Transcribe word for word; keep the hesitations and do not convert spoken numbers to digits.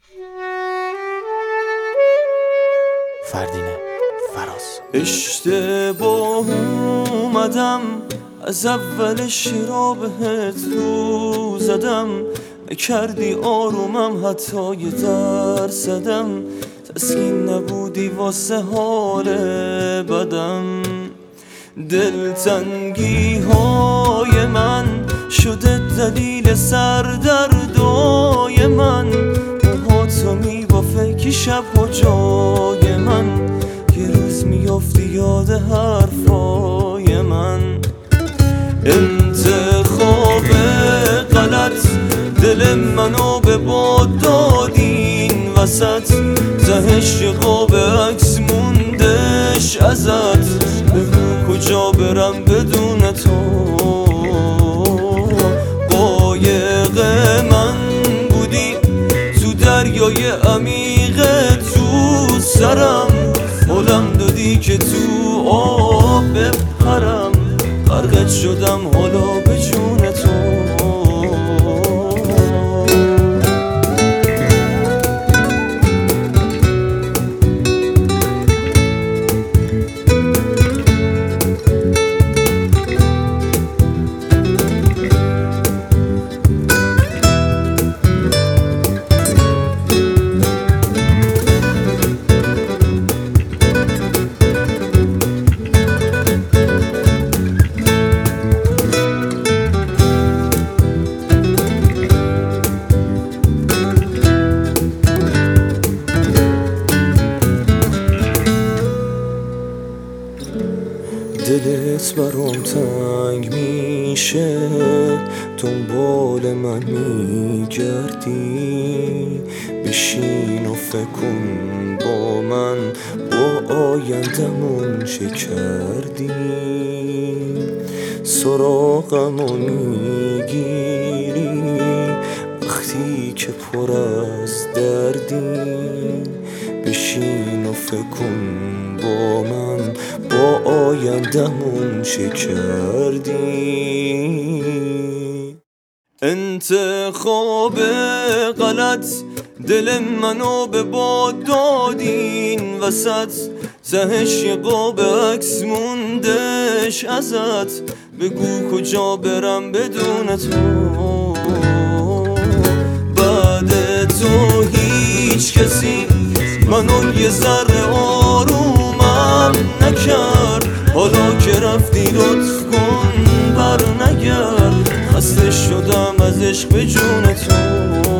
فردینه فراز. اشتباه اومدم از اولش را بهت رو زدم، کردی آرومم حتی یه درصدم، تسکین نبودی واسه حال بدم. دلتنگی های من شده دلیل سردردای من، موهاتو میبافه که شب ها جای من، یه روز میافتی یاد حرفای من. انتخاب غلط دل منو به باد دادین وسط، تهش یه قاب عکس موندش ازت، بگو کجا برم بدون تو. قایق من بودی تو دریای عمیق تو سرم، حالم دادی که تو آب بپرم، غرقت شدم حالا به جون تو. دلت برام تنگ میشه، دنبال من میگردی، بشین و فکر کن با من، با آیندمون چه کردی. سراغمو میگیری وقتی که پر از دردی، بشین و فکر کن با من، با آیندمون چه کردی. انتخاب غلط دل منو به باد دادین وسط، تهش یه قاب عکس موندش ازت، بگو کجا برم بدون تو. بعد تو هیچ کسی منو یه ذره آرومم نکرد، حالا که رفتی لطف کن بر نگرد، خسته شدم از عشق به جون تو.